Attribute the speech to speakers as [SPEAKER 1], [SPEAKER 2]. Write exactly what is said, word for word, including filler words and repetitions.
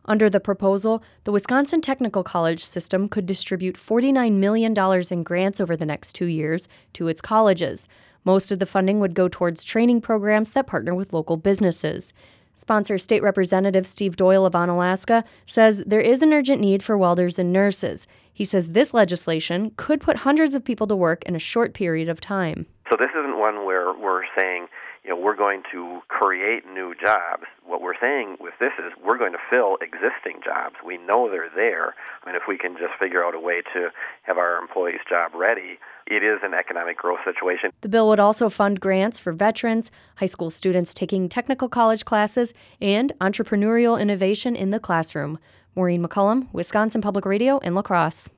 [SPEAKER 1] Under the proposal, the Wisconsin Technical College system could distribute forty-nine million dollars in grants over the next two years to its colleges. Most of the funding would go towards training programs that partner with local businesses. Sponsor State Representative Steve Doyle of Onalaska says there is an urgent need for welders and nurses. He says this legislation could put hundreds of people to work in a short period of time.
[SPEAKER 2] So this isn't one where we're saying, you know, we're going to create new jobs. What we're saying with this is we're going to fill existing jobs. We know they're there. I mean, if we can just figure out a way to have our employees job ready, it is an economic growth situation.
[SPEAKER 1] The bill would also fund grants for veterans, high school students taking technical college classes, and entrepreneurial innovation in the classroom. Maureen McCullum, Wisconsin Public Radio in La Crosse.